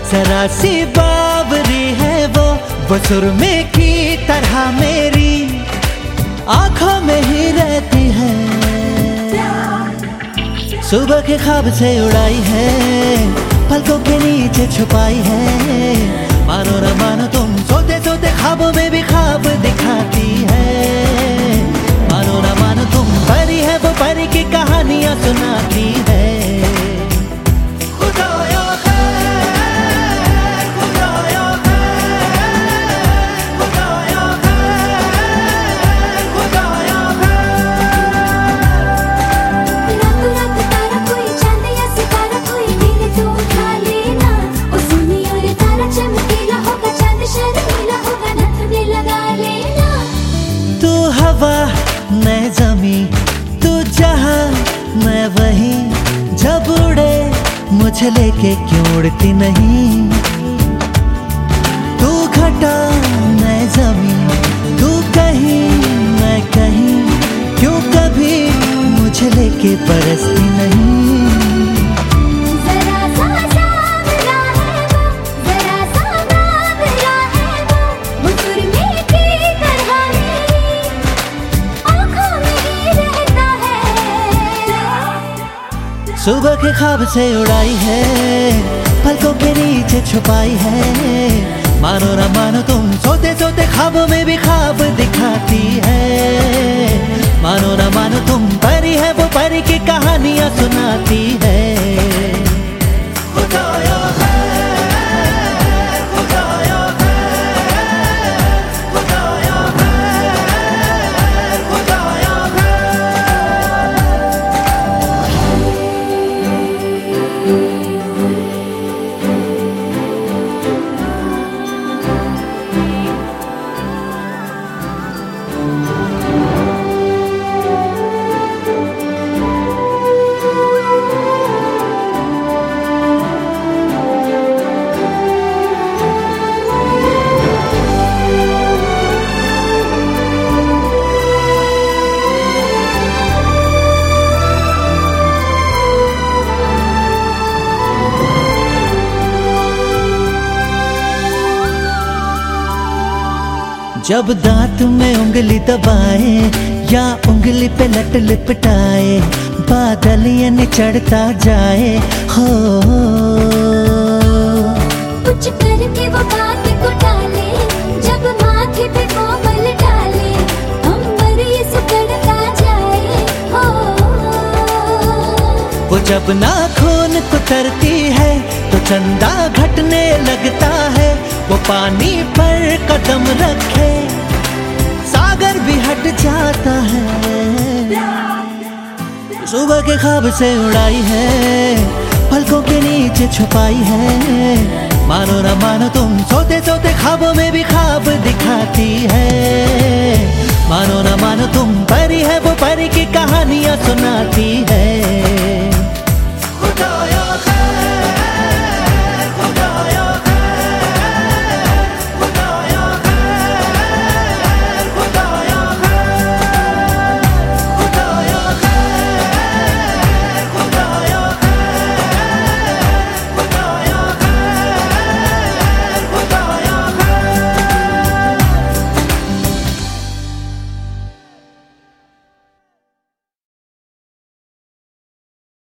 जरा सी बावरी है वो सुरमे की तरह मेरी आंखों में ही रहती है। सुबह के ख्वाब से उड़ाई है, पलकों के नीचे छुपाई है। मानो न मानो तुम सोते सोते ख्वाबों में भी ख्वाब दिखाती है। मानो न मानो तुम परी है, वो परी की कहानियां सुनाती है। मैं जमी तू जहां मैं वहीं, जब उड़े मुझे लेके क्यों उड़ती नहीं। तू घटा मैं जमी, तू कहीं मैं कहीं, क्यों कभी मुझे लेके बरसती नहीं। सुबह के ख्वाब से उड़ाई है, पलकों के नीचे छुपाई है। मानो न मानो तुम सोते सोते ख्वाबों में भी ख्वाब दिखाती है। मानो न मानो तुम परी है, वो परी की कहानियां सुनाती है। जब दांत में उंगली दबाए या उंगली पे लट लिपटाए, बादल ये चढ़ता जाए हो। कुछ करके वो बात को टाले, जब माथे पे कोमल डाले, अंबर ये सुकड़ता जाए हो। वो जब नाखून कुतरती है तो चंदा घटने लगता है। वो पानी पर कदम रखे सागर भी हट जाता है। सुबह के ख्वाब से उड़ाई है, पलकों के नीचे छुपाई है। मानो न मानो तुम सोते सोते ख्वाबों में भी ख्वाब दिखाती है। मानो न मानो तुम परी है, वो परी की कहानियां सुनाती है।